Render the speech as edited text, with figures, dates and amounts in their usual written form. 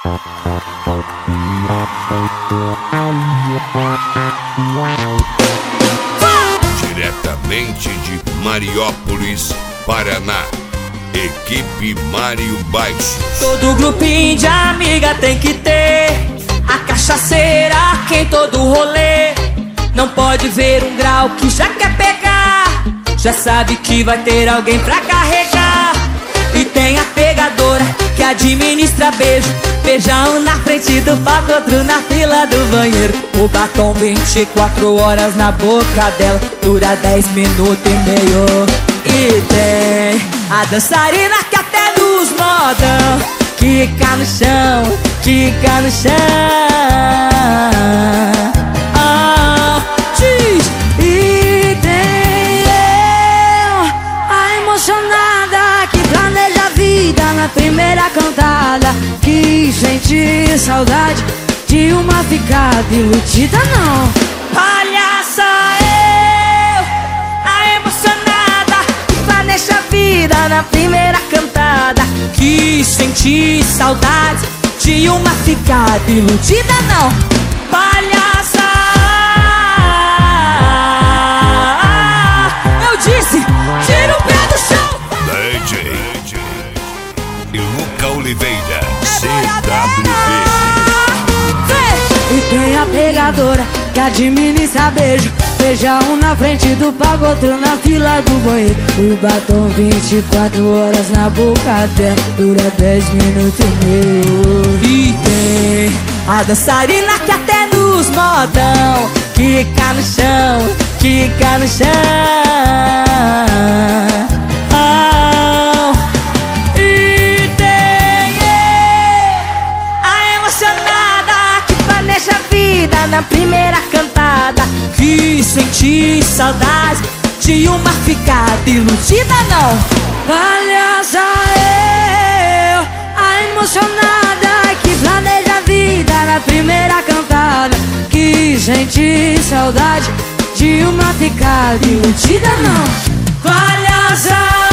Diretamente de Mariópolis, Paraná, equipe Mário Baixos. Todo grupinho de amiga tem que ter a cachaceira que em todo rolê. Não pode ver um grau que já quer pegar, já sabe que vai ter alguém pra carregar. E tem a pegadora que administra beijo, beijão na frente do palco, outro na fila do banheiro. O batom 24 horas na boca dela, dura 10 minutos e meio. E tem a dançarina que até nos modão quica no chão, quica no chão. Diz. E tem eu, a emocionada que planeja a vida na primeira cantada, que sente saudade de uma ficada iludida não. Palhaça eu, a emocionada que planeja a vida na primeira cantada, que sente saudade de uma ficada iludida não. Palhaça, eu disse, tira o pé do chão. DJ e Luca Oliveira, CWB. E tem a pegadora que administra beijo, beijão na frente do palco, outro na fila do banheiro. O batom 24 horas na boca dela, dura 10 minutos e meio. E tem a dançarina que até nos modão quica no chão, quica no chão. E tem a emocionada que planeja a vida na primeira cantada, que sente saudade de uma ficada iludida não. Palhaça eu, a emocionada que planeja a vida na primeira cantada, que sente saudade de uma ficada iludida não. Palhaça